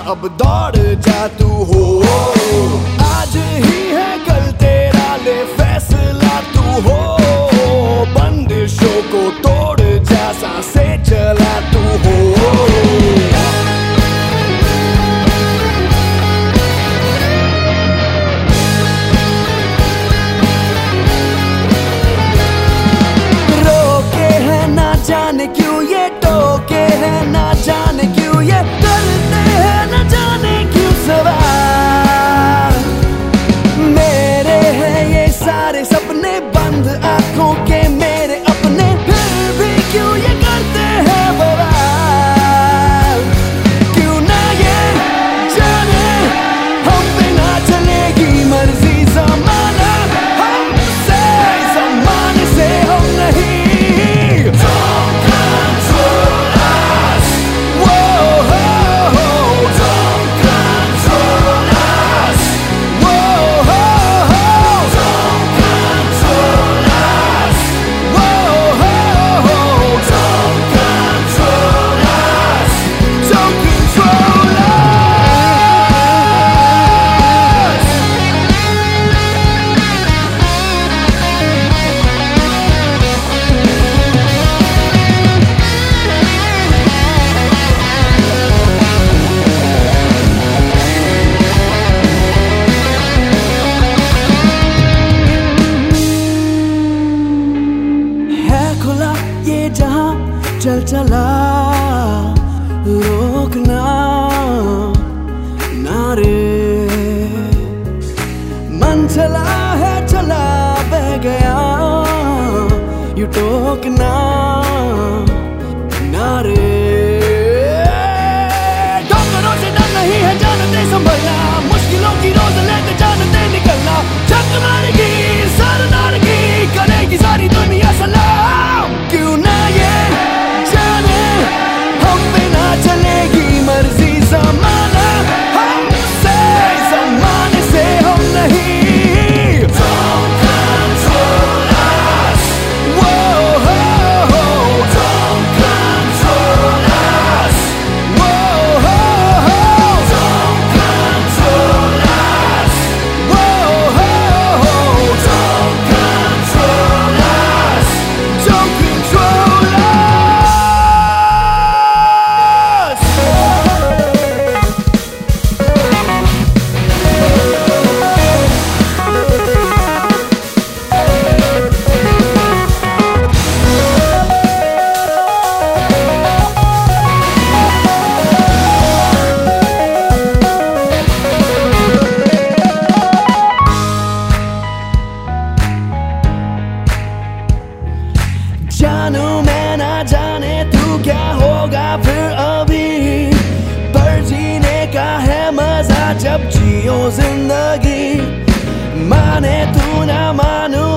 अब दौड़ जा तू हो। आज ही है कल तेरा, ले फैसला तू हो। बंदिशों को तोड़ जा, सांसें चला तू हो। जाने क्यों ये टोके हैं, ना जाने क्यों ये करते हैं, ना जाने क्यों सवाल। मेरे हैं ये सारे सपने बंद आंखों के, मेरे अपने, फिर भी क्यों ये करते हैं बवाल। क्यों ना ये जाने हम पे ना चलेगी मर्जी ज़माना हमसे, ज़माने से हम नहीं। चल चला रोकना ना रे, मन चला है चला बह गया, यू टोकना ना रे। ठोकरों से डर नहीं है जानते संभलना, मुश्किलों की रोज लेते जानते निकलना। झक मारेगी सरदार की, करेगी सारी दुनिया सलाम। क्यों ना ये चलेगी मर्जी ज़माना हमसे, ज़माने से हम नहीं। Don't control us. Whoa, oh, oh. Don't control us. Whoa, oh, oh. Don't control us. Whoa, oh, oh. Don't control us. Don't control us. जानू मैं ना जाने तू क्या होगा फिर अभी, पर जीने का है मजा जब जियो जिंदगी। माने तू ना मानू